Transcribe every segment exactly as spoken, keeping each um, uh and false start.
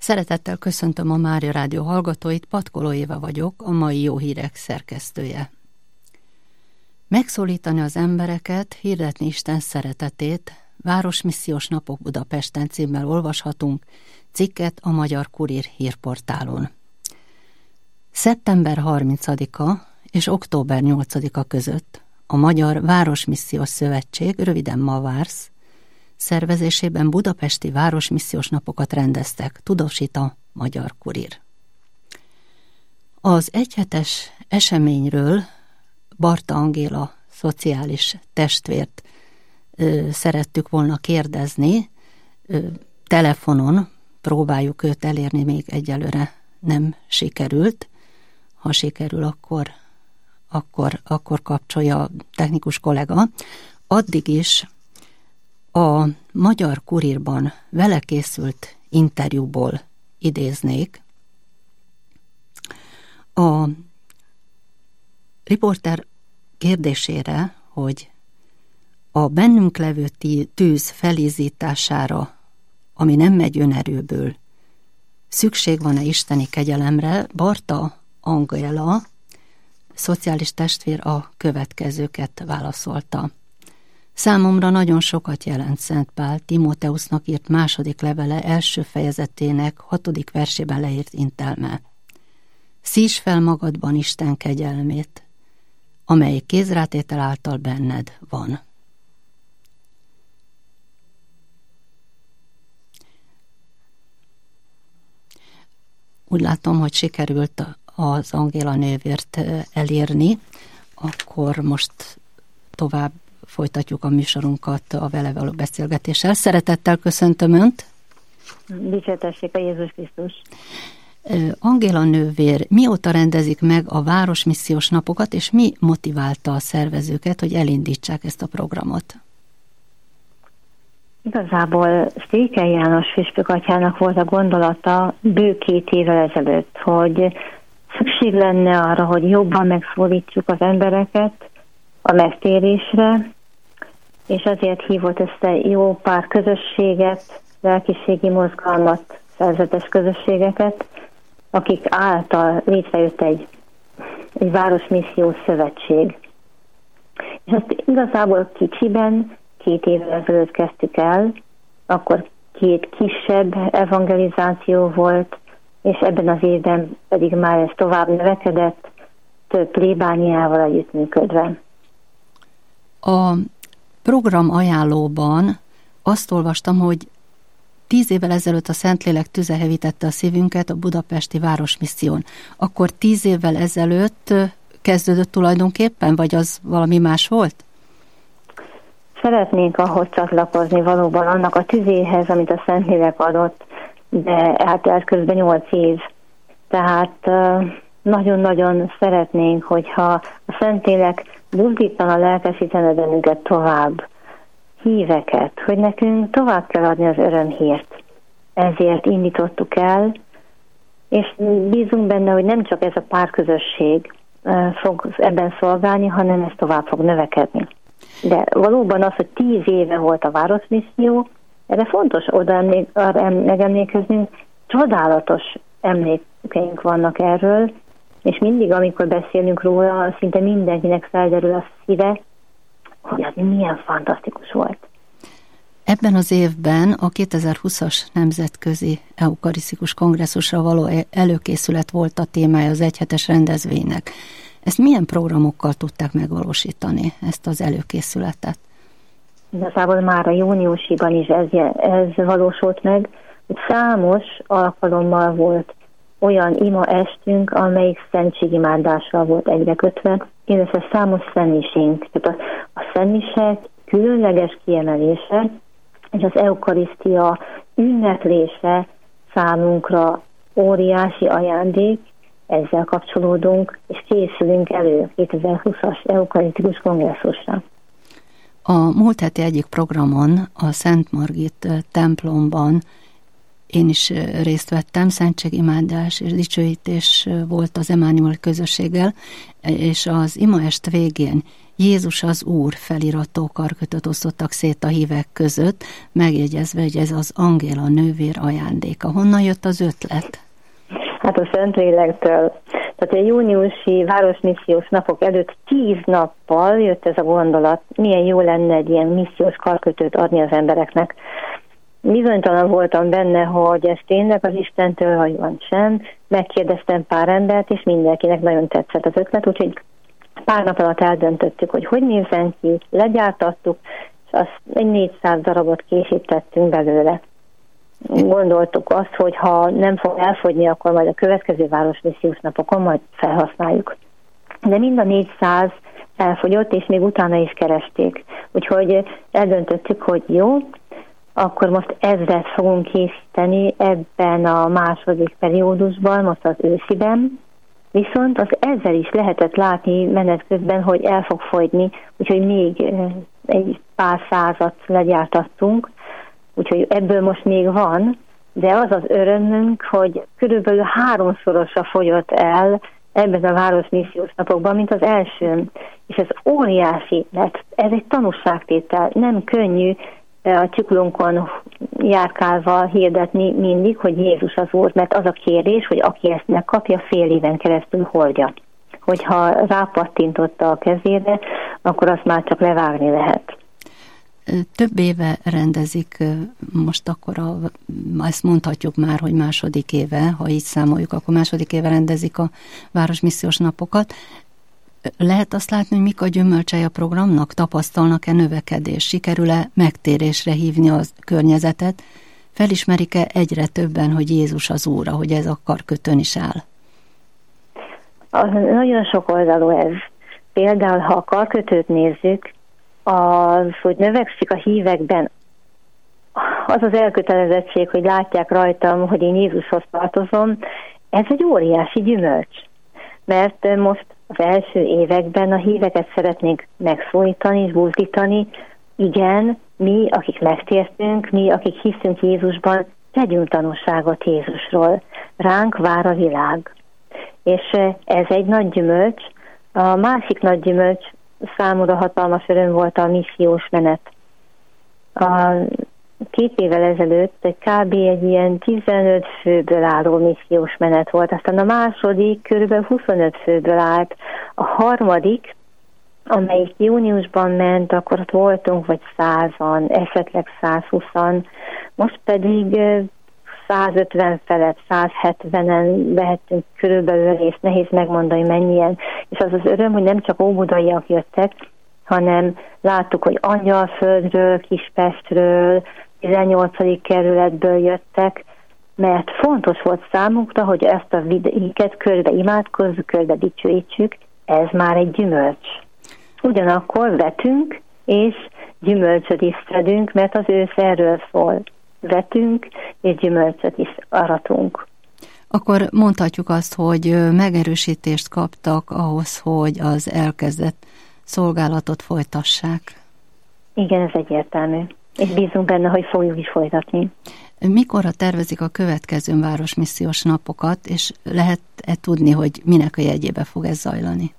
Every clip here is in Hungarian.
Szeretettel köszöntöm a Mária Rádió hallgatóit, Patkoló Éva vagyok, a mai Jó Hírek szerkesztője. Megszólítani az embereket, hirdetni Isten szeretetét, Városmissziós Napok Budapesten címmel olvashatunk cikket a Magyar Kurír hírportálon. szeptember harmincadika és október nyolcadika között a Magyar Városmissziós Szövetség, röviden MAVÁRSZ, szervezésében budapesti városmissziós napokat rendeztek, tudósít a Magyar Kurír. Az egyhetes eseményről Barta Angéla szociális testvért ö, szerettük volna kérdezni. Ö, telefonon próbáljuk őt elérni, még egyelőre nem sikerült. Ha sikerül, akkor, akkor, akkor kapcsolja a technikus kollega. Addig is a Magyar Kurírban vele készült interjúból idéznék. A riporter kérdésére, hogy a bennünk levő tűz felízítására, ami nem megy önerőből, szükség van-e isteni kegyelemre, Barta Angéla, szociális testvér a következőket válaszolta. Számomra nagyon sokat jelent Szent Pál Timóteusznak írt második levele első fejezetének hatodik versében leírt intelme. Szísd fel magadban Isten kegyelmét, amely kézrátétel által benned van. Úgy látom, hogy sikerült az Angéla nővért elérni, akkor most tovább folytatjuk a műsorunkat a vele való beszélgetéssel. Szeretettel köszöntöm Önt. Dicsértessék a Jézus Krisztus. Angéla nővér, mióta rendezik meg a városmissziós napokat, és mi motiválta a szervezőket, hogy elindítsák ezt a programot? Igazából Székely János püspök atyának volt a gondolata bő két évvel ezelőtt, hogy szükség lenne arra, hogy jobban megszólítsuk az embereket a megtérésre, és azért hívott össze jó pár közösséget, lelkiségi mozgalmat, szerzetes közösségeket, akik által létrejött egy, egy városmissziós szövetség. És ezt igazából kicsiben két évvel ezelőtt kezdtük el, akkor két kisebb evangelizáció volt, és ebben az évben pedig már ez tovább növekedett, több plébániával együttműködve. A program ajánlóban azt olvastam, hogy tíz évvel ezelőtt a Szentlélek tüze hevítette a szívünket a budapesti városmisszión. Akkor tíz évvel ezelőtt kezdődött tulajdonképpen, vagy az valami más volt? Szeretnénk ahhoz csatlakozni valóban annak a tüzéhez, amit a Szentlélek adott, de hát ez közben nyolc év. Tehát nagyon-nagyon szeretnénk, hogyha a Szentlélek buzdítana, lelkesítene bennünket tovább, híveket, hogy nekünk tovább kell adni az örömhírt. Ezért indítottuk el, és bízunk benne, hogy nem csak ez a pár közösség fog ebben szolgálni, hanem ez tovább fog növekedni. De valóban az, hogy tíz éve volt a városmisszió, erre fontos oda emlék, arra megemlékeznünk, csodálatos emlékeink vannak erről, és mindig, amikor beszélünk róla, szinte mindenkinek felderül a szíve, hogy az milyen fantasztikus volt. Ebben az évben a kétezer-húszas Nemzetközi Eukarisztikus Kongresszusra való előkészület volt a témája az egyhetes rendezvénynek. Ezt milyen programokkal tudták megvalósítani, ezt az előkészületet? Igazából már a júniusiban is ez, ez valósult meg, hogy számos alkalommal volt olyan ima estünk, amelyik szentségimádással volt egybekötve, illetve számos szenniségünk. Tehát a, a szennisek különleges kiemelése, és az eukarisztia ünneplése számunkra óriási ajándék, ezzel kapcsolódunk, és készülünk elő kétezer-húszas eukarisztikus kongresszusra. A múlt heti egyik programon, a Szent Margit templomban én is részt vettem, szentségimádás és dicsőítés volt az Emmanuel közösséggel, és az imaest végén Jézus az Úr feliratú karkötőt osztottak szét a hívek között, megjegyezve, hogy ez az Angéla nővér ajándéka. Honnan jött az ötlet? Hát a Szentlélektől. Tehát a júniusi városmissziós napok előtt tíz nappal jött ez a gondolat, milyen jó lenne egy ilyen missziós karkötőt adni az embereknek. Bizonytalan voltam benne, hogy ez tényleg az Istentől, vagy van sem. Megkérdeztem pár embert, és mindenkinek nagyon tetszett az ötlet, úgyhogy pár nap alatt eldöntöttük, hogy hogy nézzen ki, legyártattuk, és azt egy négyszáz darabot készítettünk belőle. Gondoltuk azt, hogy ha nem fog elfogyni, akkor majd a következő városmissziós napokon majd felhasználjuk. De mind a négyszáz elfogyott, és még utána is keresték. Úgyhogy eldöntöttük, hogy jó, akkor most ezret fogunk készíteni ebben a második periódusban, most az ősziben, viszont az ezzel is lehetett látni menet közben, hogy el fog fogyni, úgyhogy még egy pár százat legyártattunk, úgyhogy ebből most még van, de az az örömünk, hogy körülbelül háromszorosra fogyott el ebben a városmissziós napokban, mint az első. És ez óriási, mert ez egy tanúságtétel, nem könnyű a csiklunkon járkálva hirdetni mindig, hogy Jézus az Úr, mert az a kérés, hogy aki ezt megkapja, fél éven keresztül hordja. Hogyha rápattintotta a kezére, akkor azt már csak levágni lehet. Több éve rendezik, most akkor a, ezt mondhatjuk már, hogy második éve, ha így számoljuk, akkor második éve rendezik a városmissziós napokat. Lehet azt látni, hogy mik a gyümölcsei a programnak? Tapasztalnak-e növekedés? Sikerül-e megtérésre hívni a környezetet? Felismerik-e egyre többen, hogy Jézus az Úr, hogy ez a karkötőn is áll? Az nagyon sok oldalú ez. Például, ha a karkötőt nézzük, az, hogy növekszik a hívekben, az az elkötelezettség, hogy látják rajtam, hogy én Jézushoz tartozom, ez egy óriási gyümölcs. Mert most az első években a híveket szeretnénk megszólítani és buzdítani. Igen, mi, akik megtértünk, mi, akik hiszünk Jézusban, tegyünk tanúságot Jézusról. Ránk vár a világ. És ez egy nagy gyümölcs. A másik nagy gyümölcs számomra hatalmas öröm volt a missziós menet. A két évvel ezelőtt egy kb. Egy ilyen tizenöt főből álló missziós menet volt, aztán a második körülbelül huszonöt főből állt, a harmadik, amelyik júniusban ment, akkor ott voltunk vagy százan, esetleg százhúszan, most pedig százötven felett, százhetvenen vehettünk körülbelül, és nehéz megmondani mennyien. És az az öröm, hogy nem csak óbudaiak jöttek, hanem láttuk, hogy Angyalföldről, Kispestről, tizennyolcadik kerületből jöttek, mert fontos volt számukra, hogy ezt a vidéket körbe imádkozzuk, körbe dicsőítsük, ez már egy gyümölcs. Ugyanakkor vetünk, és gyümölcsöt is szedünk, mert az ősz erről szól. Vetünk, és gyümölcsöt is aratunk. Akkor mondhatjuk azt, hogy megerősítést kaptak ahhoz, hogy az elkezdett szolgálatot folytassák. Igen, ez egyértelmű. És bízunk benne, hogy fogjuk is folytatni. Mikorra tervezik a következő városmissziós napokat, és lehet-e tudni, hogy minek a jegyébe fog ez zajlani?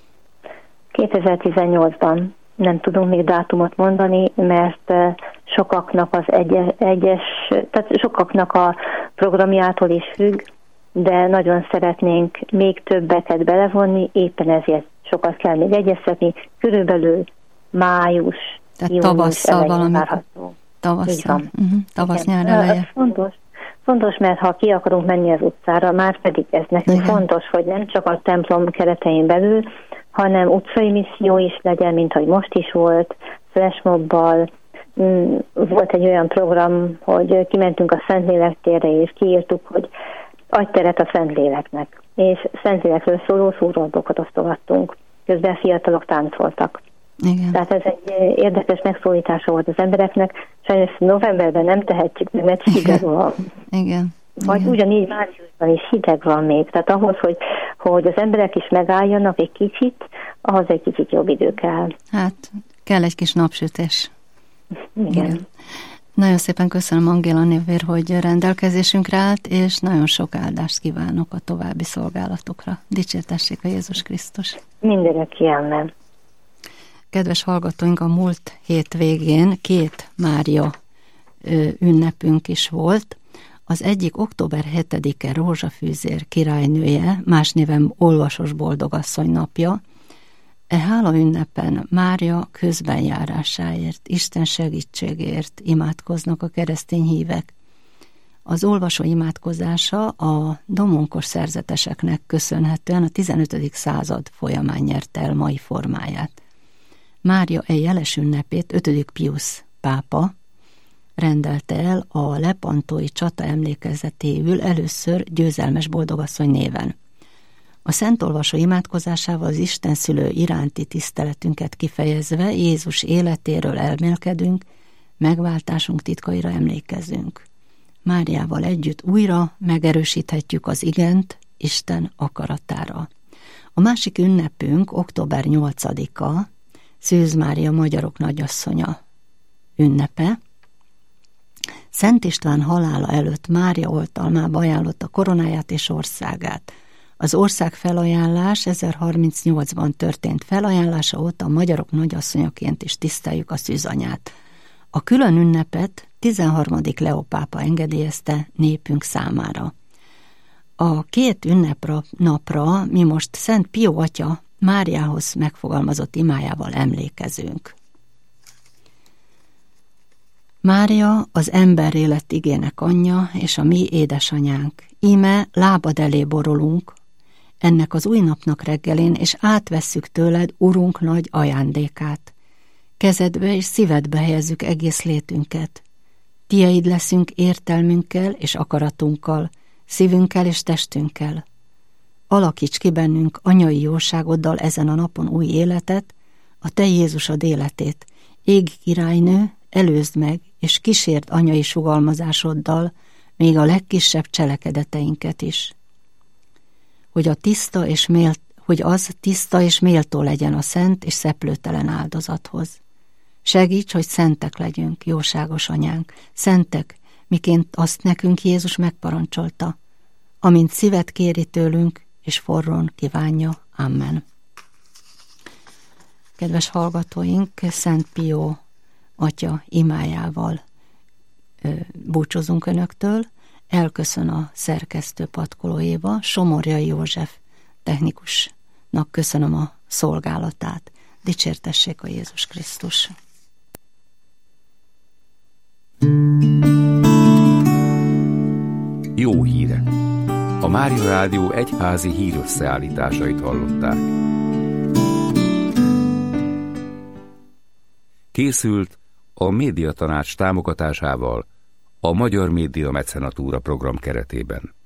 kétezer-tizennyolcban nem tudunk még dátumot mondani, mert sokaknak az egyes, egyes, tehát sokaknak a programjától is függ, de nagyon szeretnénk még többeket belevonni, éppen ezért sokat kell még egyeztetni, körülbelül május, tehát tavasszal valami. Tavasszal. Uh-huh. Tavasz-nyár eleje. Fontos, fontos, mert ha ki akarunk menni az utcára, már pedig ez nekünk igen. Fontos, hogy nem csak a templom keretein belül, hanem utcai misszió is legyen, mint hogy most is volt, flashmobbal. Volt egy olyan program, hogy kimentünk a Szentlélek térre, és kiírtuk, hogy adj teret a Szentléleknek. És Szentlélekről szóló szórólatokat osztogattunk. Közben fiatalok táncoltak. Igen. Tehát ez egy érdekes megszólítása volt az embereknek. Sajnos novemberben nem tehetjük meg, mert hideg van. Igen. Vagy igen. Ugyanígy márciusban is hideg van még. Tehát ahhoz, hogy, hogy az emberek is megálljanak egy kicsit, ahhoz egy kicsit jobb idő kell. Hát kell egy kis napsütés. Igen. Igen. Nagyon szépen köszönöm, Angéla nővér, hogy rendelkezésünkre állt, és nagyon sok áldást kívánok a további szolgálatokra. Dicsértessék a Jézus Krisztus! Mindörökké, amen. Kedves hallgatóink, a múlt hét végén két Mária ünnepünk is volt. Az egyik október hetedike Rózsafűzér királynője, más néven Olvasos Boldogasszony napja. E hála ünnepen Mária közbenjárásáért, Isten segítségért imádkoznak a keresztény hívek. Az olvasó imádkozása a domonkos szerzeteseknek köszönhetően a tizenötödik század folyamán nyerte el mai formáját. Mária e jeles ünnepét ötödik Piusz pápa rendelte el a lepantói csata emlékezetéül először Győzelmes Boldogasszony néven. A szentolvasó imádkozásával az Istenszülő iránti tiszteletünket kifejezve Jézus életéről elmélkedünk, megváltásunk titkaira emlékezünk. Máriával együtt újra megerősíthetjük az igent Isten akaratára. A másik ünnepünk október nyolcadika, Szűz Mária magyarok nagyasszonya ünnepe. Szent István halála előtt Mária oltalmába ajánlotta koronáját és országát. Az ország felajánlás ezerharmincnyolcban történt felajánlása óta a magyarok nagyasszonyaként is tiszteljük a szűzanyát. A külön ünnepet tizenharmadik Leó pápa engedélyezte népünk számára. A két ünnepnapra mi most Szent Pió atya Máriához megfogalmazott imájával emlékezünk. Mária az emberré lett igének anyja és a mi édesanyánk. Íme lábad elé borulunk ennek az új napnak reggelén, és átvesszük tőled, Urunk, nagy ajándékát. Kezedbe és szívedbe helyezzük egész létünket. Tieid leszünk értelmünkkel és akaratunkkal, szívünkkel és testünkkel. Alakíts ki bennünk anyai jóságoddal ezen a napon új életet, a te Jézusod életét. Égi királynő, előzd meg, és kísérd anyai sugalmazásoddal még a legkisebb cselekedeteinket is. Hogy, a tiszta és mélt, hogy az tiszta és méltó legyen a szent és szeplőtelen áldozathoz. Segíts, hogy szentek legyünk, jóságos anyánk, szentek, miként azt nekünk Jézus megparancsolta, amint szívet kéri tőlünk, és forrón kívánja. Amen. Kedves hallgatóink, Szent Pió atya imájával ö, búcsúzunk önöktől. Elköszön a szerkesztő Patkoló Éva, Somorjai József technikusnak köszönöm a szolgálatát. Dicsértessék a Jézus Krisztus! Jó híre! A Mária Rádió egyházi hírösszeállításait hallották. Készült a Médiatanács támogatásával a Magyar Média Mecenatúra program keretében.